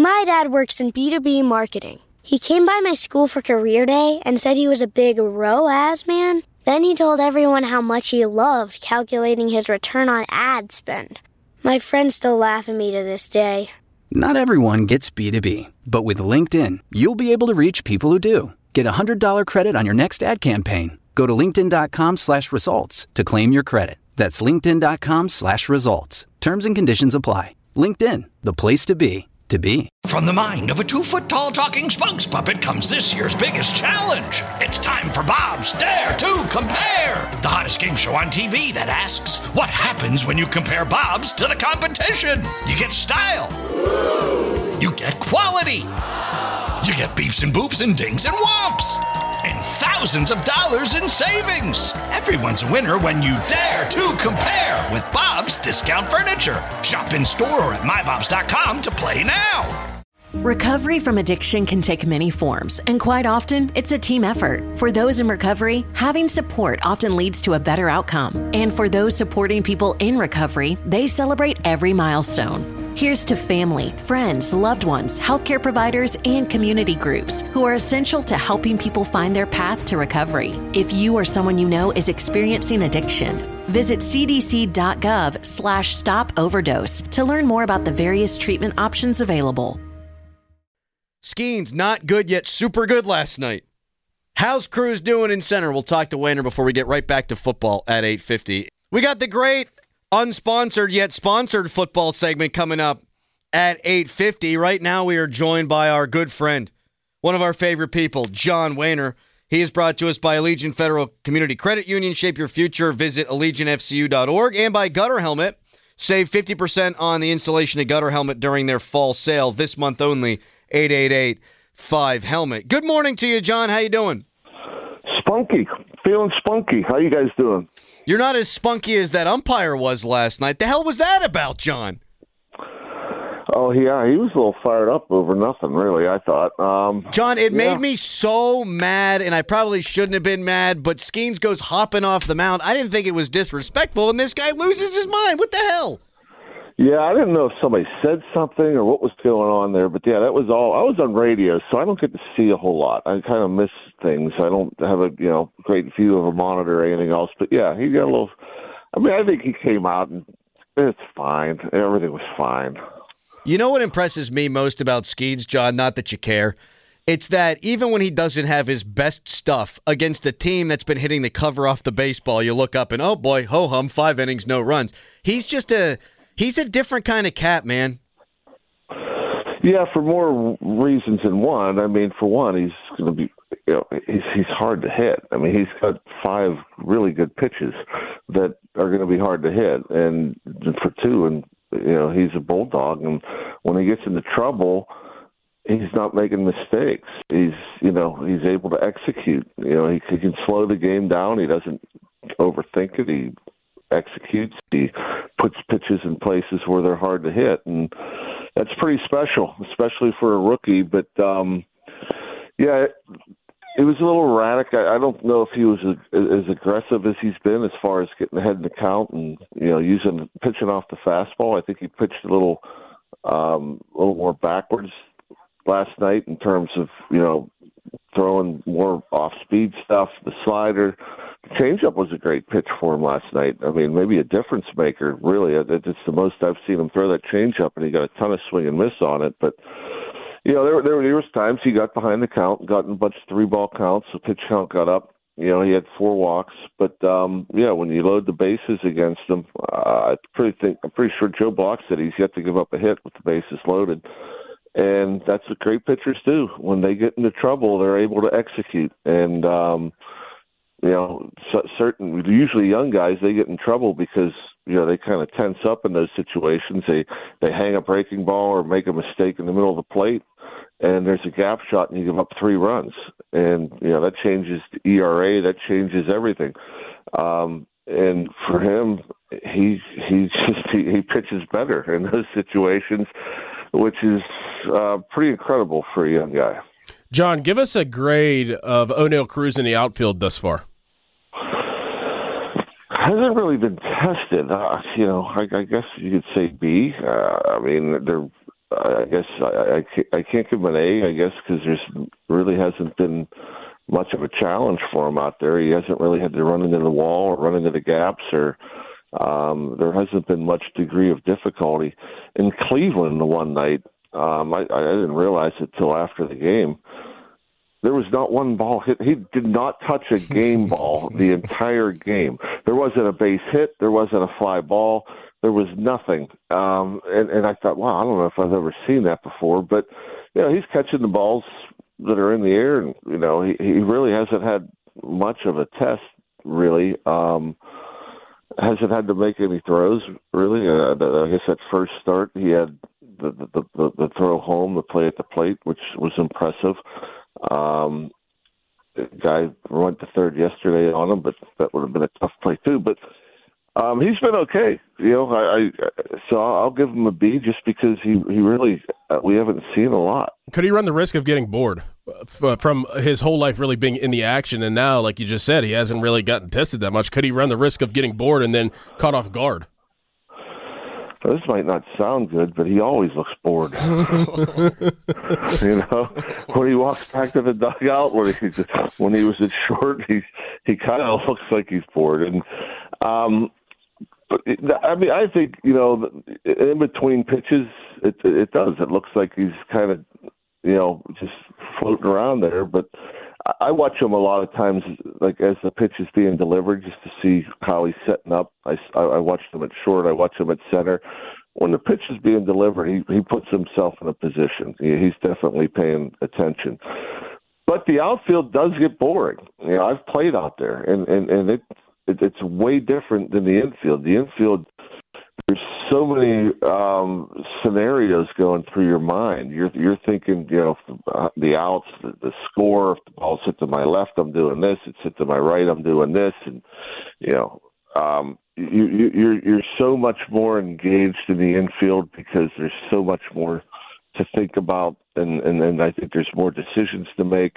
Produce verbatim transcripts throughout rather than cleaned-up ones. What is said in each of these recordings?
My dad works in B two B marketing. He came by my school for career day and said he was a big R O A S man. Then he told everyone how much he loved calculating his return on ad spend. My friends still laugh at me to this day. Not everyone gets B two B, but with LinkedIn, you'll be able to reach people who do. Get a one hundred dollars credit on your next ad campaign. Go to linkedin.com slash results to claim your credit. That's linkedin.com slash results. Terms and conditions apply. LinkedIn, the place to be, to be. From the mind of a two-foot-tall talking spokes puppet comes this year's biggest challenge. It's time for Bob's Dare to Compare, the hottest game show on T V that asks, what happens when you compare Bob's to the competition? You get style. You get quality. You get beeps and boops and dings and whomps. And thousands of dollars in savings. Everyone's a winner when you dare to compare with Bob's Discount Furniture. Shop in store or at my bobs dot com to play now. Recovery from addiction can take many forms, and quite often, it's a team effort. For those in recovery, having support often leads to a better outcome. And for those supporting people in recovery, they celebrate every milestone. Here's to family, friends, loved ones, healthcare providers, and community groups who are essential to helping people find their path to recovery. If you or someone you know is experiencing addiction, visit cdc.gov slash stop overdose to learn more about the various treatment options available. Skeens, not good yet super good last night. How's Cruz doing in center? We'll talk to Wayner before we get right back to football at eight fifty. We got the great unsponsored yet sponsored football segment coming up at eight fifty. Right now we are joined by our good friend, one of our favorite people, John Wayner. He is brought to us by Allegiant Federal Community Credit Union. Shape your future. Visit allegiant f c u dot org. And by Gutter Helmet. Save fifty percent on the installation of Gutter Helmet during their fall sale this month only. eight eight eight five helmet. Good morning to you, John. How you doing? Spunky. Feeling spunky. How you guys doing? You're not as spunky as that umpire was last night. The hell was that about, John? Oh, yeah. He was a little fired up over nothing, really, I thought. Um, John, it yeah. made me so mad, and I probably shouldn't have been mad, but Skeens goes hopping off the mound. I didn't think it was disrespectful, and this guy loses his mind. What the hell? Yeah, I didn't know if somebody said something or what was going on there, but yeah, that was all. I was on radio, so I don't get to see a whole lot. I kind of miss things. I don't have a you know great view of a monitor or anything else. But yeah, he got a little. I mean, I think he came out and it's fine. Everything was fine. You know what impresses me most about Skeens, John? Not that you care. It's that even when he doesn't have his best stuff against a team that's been hitting the cover off the baseball, you look up and oh boy, ho hum, five innings, no runs. He's just a. He's a different kind of cat, man. Yeah, for more reasons than one. I mean, for one, he's going to be, you know, he's he's hard to hit. I mean, he's got five really good pitches that are going to be hard to hit, and for two, and you know, he's a bulldog, and when he gets into trouble, he's not making mistakes. He's, you know, he's able to execute. You know, he, he can slow the game down. He doesn't overthink it. He executes. He puts pitches in places where they're hard to hit, and that's pretty special, especially for a rookie. But um, yeah, it, it was a little erratic. I, I don't know if he was as, as aggressive as he's been as far as getting ahead in the count and you know using pitching off the fastball. I think he pitched a little, um, a little more backwards last night in terms of you know throwing more off-speed stuff, the slider. Changeup was a great pitch for him last night. I mean, maybe a difference maker, really. It's the most I've seen him throw that changeup, and he got a ton of swing and miss on it. But, you know, there, there, there was times he got behind the count, got in a bunch of three-ball counts, the pitch count got up. You know, he had four walks. But, um, yeah, when you load the bases against him, uh, I pretty think, I'm pretty sure Joe Block said he's yet to give up a hit with the bases loaded. And that's what great pitchers do. When they get into trouble, they're able to execute. And, um You know, certain usually young guys, they get in trouble because you know they kind of tense up in those situations. They they hang a breaking ball or make a mistake in the middle of the plate, and there's a gap shot, and you give up three runs, and you know that changes the E R A, that changes everything. Um, and for him, he he just he, he pitches better in those situations, which is uh, pretty incredible for a young guy. John, give us a grade of Oneil Cruz in the outfield thus far. Hasn't really been tested. Uh, you know, I, I guess you could say B. Uh, I mean, they're I guess I, I, can't, I can't give him an A, I guess, because there's really hasn't been much of a challenge for him out there. He hasn't really had to run into the wall or run into the gaps, or um, there hasn't been much degree of difficulty. In Cleveland the one night, um, I, I didn't realize it till after the game, there was not one ball hit. He did not touch a game ball the entire game. There wasn't a base hit. There wasn't a fly ball. There was nothing. Um, and, and I thought, wow, I don't know if I've ever seen that before. But, you know, he's catching the balls that are in the air. And, you know, he, he really hasn't had much of a test, really. Um, hasn't had to make any throws, really. Uh, I guess at first start, he had the, the, the, the throw home, the play at the plate, which was impressive. Um, the guy went to third yesterday on him, but that would have been a tough play too. But um, he's been okay, you know. I, I so I'll give him a B just because he he really uh, we haven't seen a lot. Could he run the risk of getting bored uh, from his whole life really being in the action, and now, like you just said, he hasn't really gotten tested that much? Could he run the risk of getting bored and then caught off guard? This might not sound good, but he always looks bored. You know, when he walks back to the dugout, when he when he was at short, he he kind of looks like he's bored. And um, but it, I mean, I think you know, in between pitches, it it does. It looks like he's kind of you know just floating around there, but. I watch him a lot of times, like as the pitch is being delivered, just to see how he's setting up. I, I watch him at short. I watch him at center. When the pitch is being delivered, he, he puts himself in a position. He, he's definitely paying attention. But the outfield does get boring. You know, I've played out there, and, and, and it, it it's way different than the infield. The infield, there's so many um, scenarios going through your mind. You're you're thinking, you know, the outs, the, the score. If the ball's hit to my left, I'm doing this. It's hit to my right, I'm doing this. And you know, um, you, you, you're you're so much more engaged in the infield because there's so much more to think about, and and, and I think there's more decisions to make.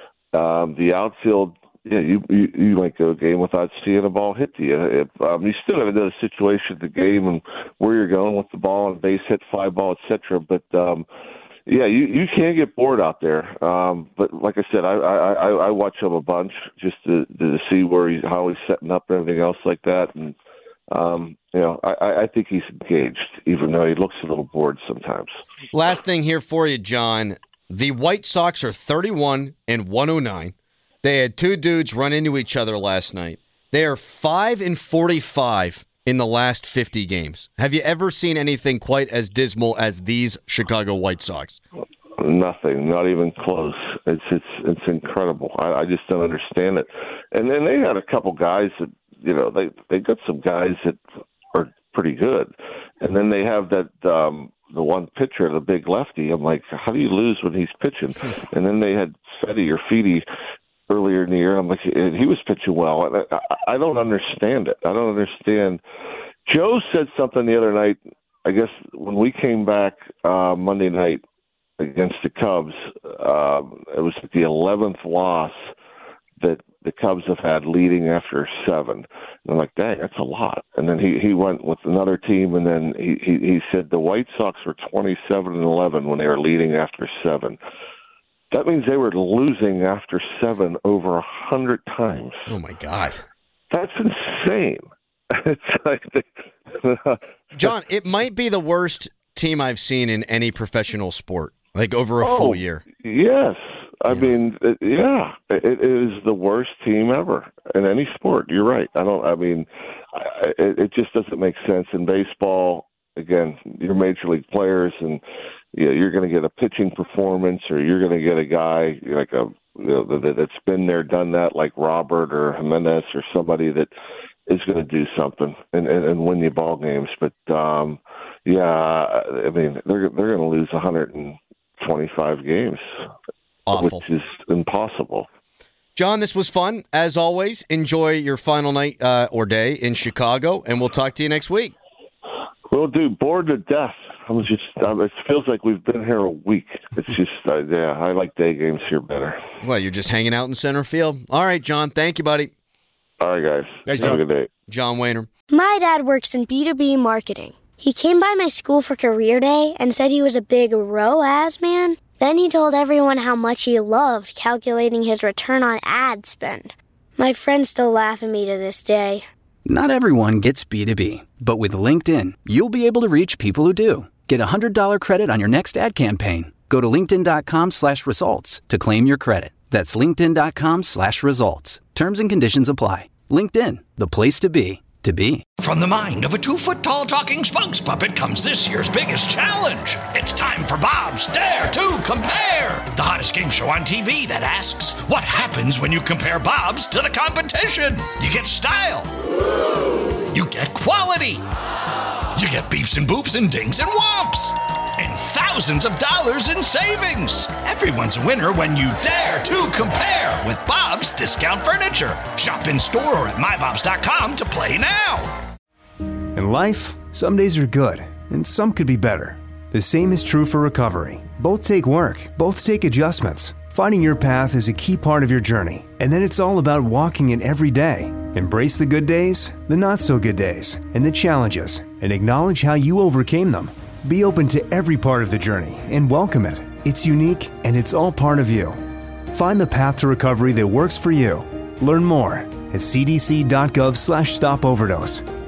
Um, the outfield. Yeah, you, you you might go a game without seeing a ball hit to you. If, um, you still got to know the situation of the game and where you're going with the ball and base hit, fly ball, et cetera. But um, yeah, you, you can get bored out there. Um, but like I said, I, I, I watch him a bunch just to, to see where he's how he's setting up and everything else like that. And um, you know, I, I think he's engaged, even though he looks a little bored sometimes. Last thing here for you, John. The White Sox are thirty-one and one oh nine. They had two dudes run into each other last night. They are five and forty-five in the last fifty games. Have you ever seen anything quite as dismal as these Chicago White Sox? Nothing, not even close. It's it's it's incredible. I, I just don't understand it. And then they had a couple guys that you know they they got some guys that are pretty good, and then they have that. Um, the one pitcher, the big lefty. I'm like, how do you lose when he's pitching? And then they had Fetty or Feedy earlier in the year. I'm like, he was pitching well. And I, I don't understand it. I don't understand. Joe said something the other night, I guess when we came back uh, Monday night against the Cubs, uh, it was the eleventh loss that the Cubs have had leading after seven. And I'm like, dang, that's a lot. And then he, he went with another team, and then he, he, he said the White Sox were twenty-seven and eleven when they were leading after seven. That means they were losing after seven over a hundred times. Oh, my God. That's insane. It's like the, John, it might be the worst team I've seen in any professional sport, like over a oh, full year. Yes. I yeah. mean, it, yeah, it, it is the worst team ever in any sport. You're right. I don't, I mean, I, it, it just doesn't make sense in baseball. Again, you're major league players, and you know, you're going to get a pitching performance, or you're going to get a guy like a you know, that, that's been there, done that, like Robert or Jimenez or somebody that is going to do something and, and, and win you ball games. But um, yeah, I mean, they're they're going to lose one hundred twenty-five games, Awful. Which is impossible. John, this was fun as always. Enjoy your final night uh, or day in Chicago, and we'll talk to you next week. We'll do. Bored to death. I was just. Um, it feels like we've been here a week. It's just. Uh, yeah, I like day games here better. Well, you're just hanging out in center field. All right, John. Thank you, buddy. All right, guys. Thanks, Have John. a good day. John Wehner. My dad works in B two B marketing. He came by my school for career day and said he was a big R O A S man. Then he told everyone how much he loved calculating his return on ad spend. My friends still laugh at me to this day. Not everyone gets B two B, but with LinkedIn, you'll be able to reach people who do. Get a one hundred dollars credit on your next ad campaign. Go to linkedin.com slash results to claim your credit. That's linkedin.com slash results. Terms and conditions apply. LinkedIn, the place to be, to be. From the mind of a two-foot-tall talking spokes puppet comes this year's biggest challenge. It's time for Bob's Dare to Compare, the hottest game show on T V that asks, what happens when you compare Bob's to the competition? You get style. You get quality. You get beeps and boops and dings and whomps. And thousands of dollars in savings. Everyone's a winner when you dare to compare with Bob's Discount Furniture. Shop in store or at my bobs dot com to play now. In life, some days are good, and some could be better. The same is true for recovery. Both take work, both take adjustments. Finding your path is a key part of your journey, and then it's all about walking it every day. Embrace the good days, the not-so-good days, and the challenges, and acknowledge how you overcame them. Be open to every part of the journey and welcome it. It's unique, and it's all part of you. Find the path to recovery that works for you. Learn more at cdc.gov slash stop overdose